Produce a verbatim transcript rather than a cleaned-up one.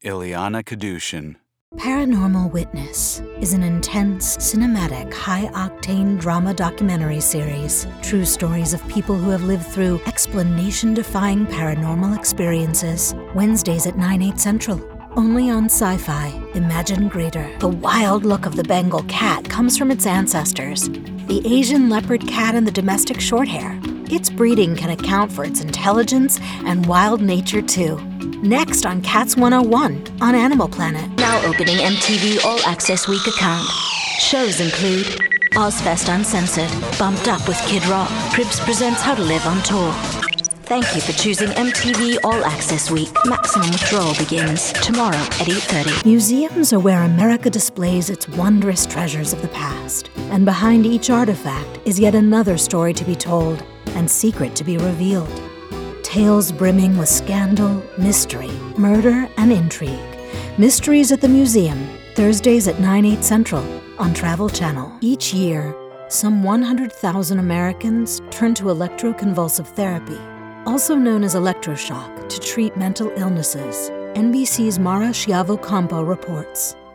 Ileana Kadushin. Paranormal Witness is an intense, cinematic, high-octane drama documentary series. True stories of people who have lived through explanation-defying paranormal experiences. Wednesdays at nine, eight central. Only on Sci-Fi. Imagine greater. The wild look of the Bengal cat comes from its ancestors. The Asian leopard cat and the domestic shorthair. Its breeding can account for its intelligence and wild nature, too. Next on Cats one oh one on Animal Planet. Now opening M T V All Access Week account. Shows include Ozfest Uncensored, Bumped Up with Kid Rock, Cribs presents How to Live on Tour. Thank you for choosing M T V All Access Week. Maximum withdrawal begins tomorrow at eight thirty. Museums are where America displays its wondrous treasures of the past. And behind each artifact is yet another story to be told and secret to be revealed. Tales brimming with scandal, mystery, murder, and intrigue. Mysteries at the Museum, Thursdays at nine, eight central on Travel Channel. Each year, some one hundred thousand Americans turn to electroconvulsive therapy, also known as electroshock, to treat mental illnesses. N B C's Mara Schiavo Campo reports.